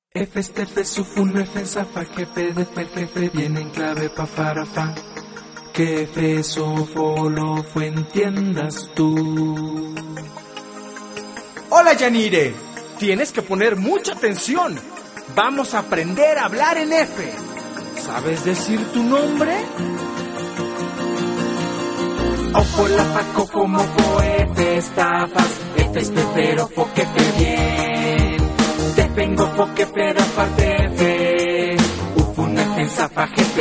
F este F sufun F zafa jefe de fer jefe viene en clave pa farafa. Que F sofo lo fue entiendas tú. Hola Yanire, tienes que poner mucha atención. Vamos a aprender a hablar en F. ¿Sabes decir tu nombre? Ojo la faco como fo F estafas. F es pero fo que fe bien. Te vengo fo que pero aparte F. Ufun F zafa jefe.